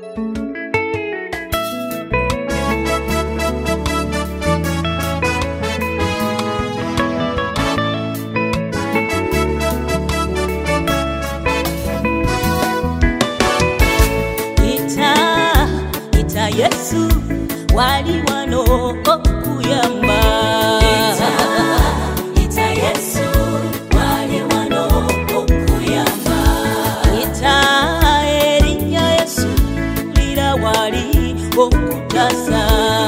Yesu wali wano okuyamba. Ita Yesu wali wano okuyamba. Ita erinnya Yesu lira wali okutasa.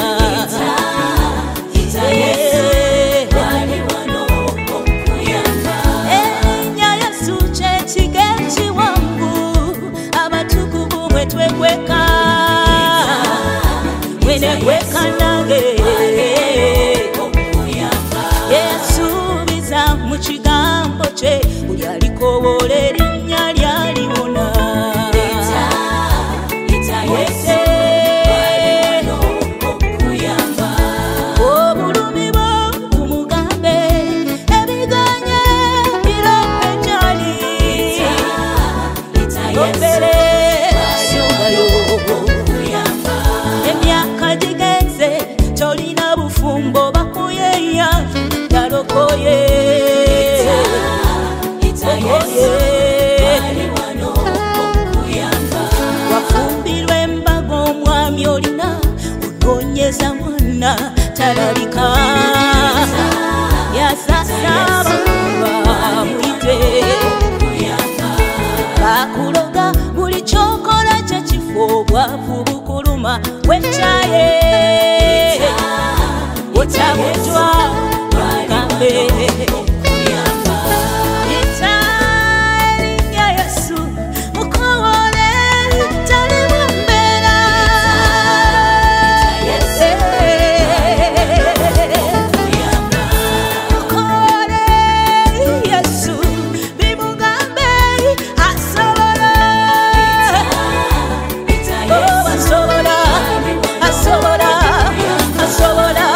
Ita Yesu wali wano okuyamba. Erinnya Yesu kyekige ekiwanvu abatukuvu bwe twekweka. Wekanage Yesu biza mu kigambo kye buli alikowola erinnya lyaliwona. Obulumi bwo bumugambe ebiganye birope gyali. Tolina bufumbo bakuyeya yalokoye. Wafumbirwa embaga omwami olina onoonyeza mwana talabika. Yasasaba muyite bakuloga buli kyokola kyekifo obwavu bukuluma wekyaye. Otawetwa wagambe ita erinnya Yesu mukowole tali mumbera. Mukowole Yesu bimugambe asobola. Asobola, asobola, asobola.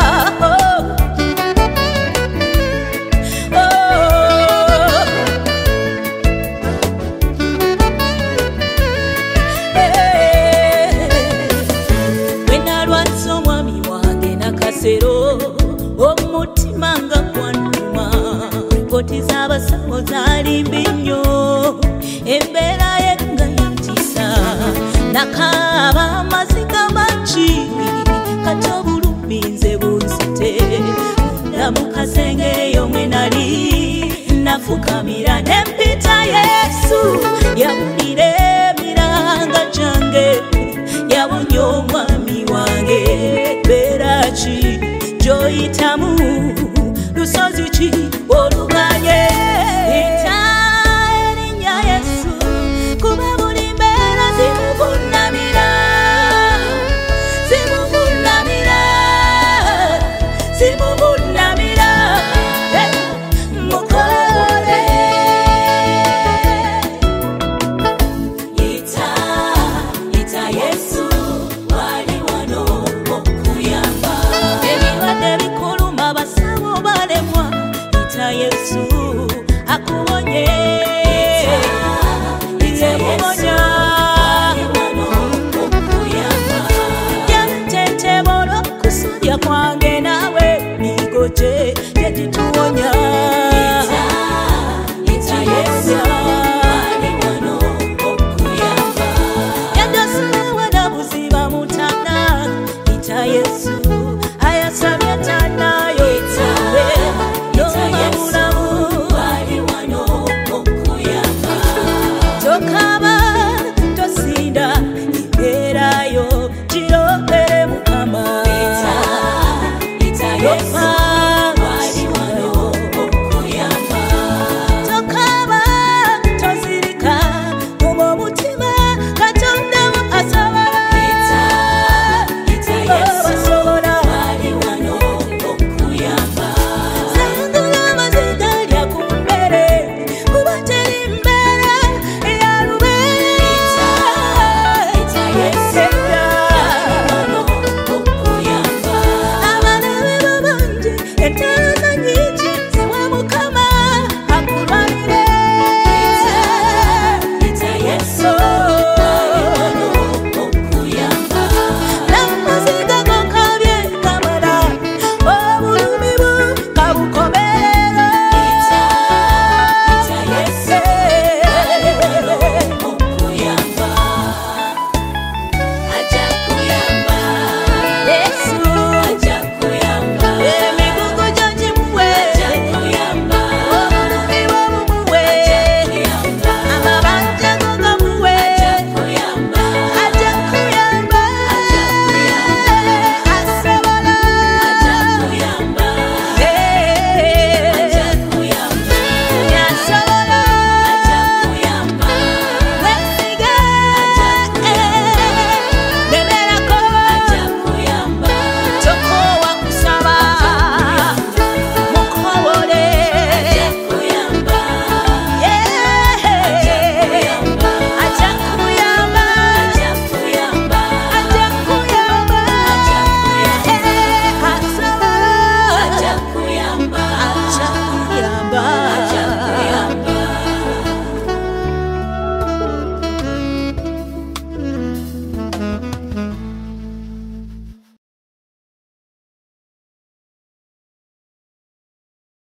Omutima nga gwannuma ripoti z'abasawo zaali mbi nnyo. Embeera ye nga yantisa nakaaba amaziga mangi kati obulumi nze bunzite. Munda mu kasenge eyo mwe nali nafukamira ne mpita Yesu yawulira emiranga gyange.